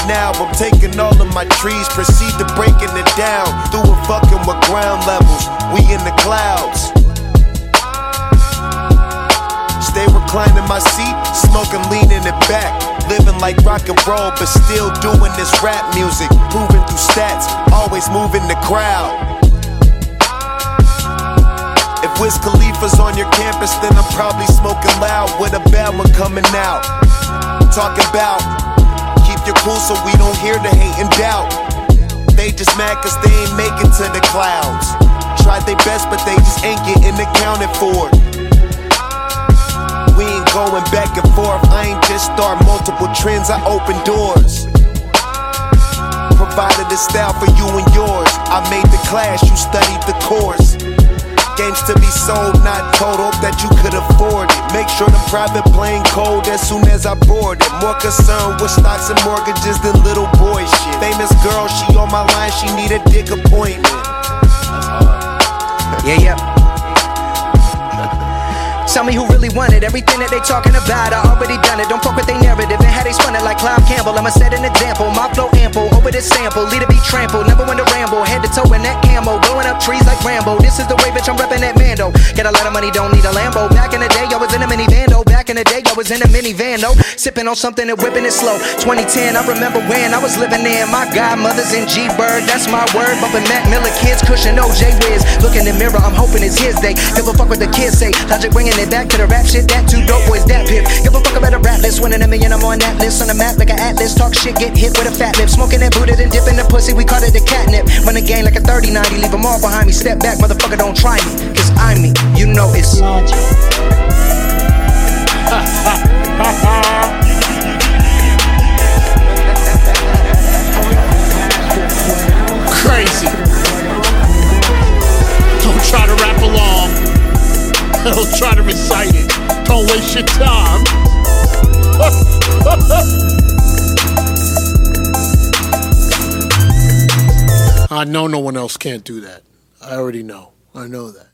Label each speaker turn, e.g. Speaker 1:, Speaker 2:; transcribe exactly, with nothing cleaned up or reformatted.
Speaker 1: album, taking all of my trees, proceed to breaking it down. Through and fucking with ground levels, we in the clouds. Stay reclining my seat, smoking, leaning it back. Living like rock and roll, but still doing this rap music. Proving through stats, always moving the crowd. If Wiz Khalifa's on your campus, then I'm probably smoking loud with a bad one coming out. Talking about, keep your cool so we don't hear the hate and doubt. They just mad cause they ain't making to the clouds. Tried their best but they just ain't getting accounted for. We ain't going back and forth, I ain't just start multiple trends, I open doors. Provided a style for you and yours. I made the class, you studied the course. Games to be sold, not told, hope that you could afford it. Make sure the private plane cold as soon as I board it. More concerned with stocks and mortgages than little boy shit. Famous girl, she on my line, she need a dick appointment.
Speaker 2: Yeah, yeah. Tell me who really wanted everything that they talking about. I already done it, don't fuck with they narrative. And how they spun it like Clive Campbell, I'ma set an example. My flow ample, over this sample, leader be trampled. Never win to ramble, head to toe in that camo. Blowing up trees like Rambo, this is the way bitch I'm reppin' that Mando. Get a lot of money, don't need a Lambo. Back in the day, I was in a minivan though. Back in the day, I was in a minivan though. Sipping on something and whipping it slow. twenty ten, I remember when I was living in my godmother's in G-Bird, that's my word. Bumpin' Mac Miller, kids, cushion, O J Wiz. Look in the mirror, I'm hoping it's his day. Give a fuck what the kids say. Logic bringing it back to the rap shit. That two dope boys, that pip. Give a fuck about a rap list. Winning a million, I'm on that list. On the map like an atlas. Talk shit, get hit with a fat lip. Smoking that Buddha, then dipping the pussy. We call it the catnip. Run the game like a thirty ninety. Leave them all behind me. Step back, motherfucker, don't try me. Cause I'm me. You know it's Logic.
Speaker 3: Crazy. Don't try to rap along. Don't try to recite it. Don't waste your time. I know no one else can't do that. I already know. I know that.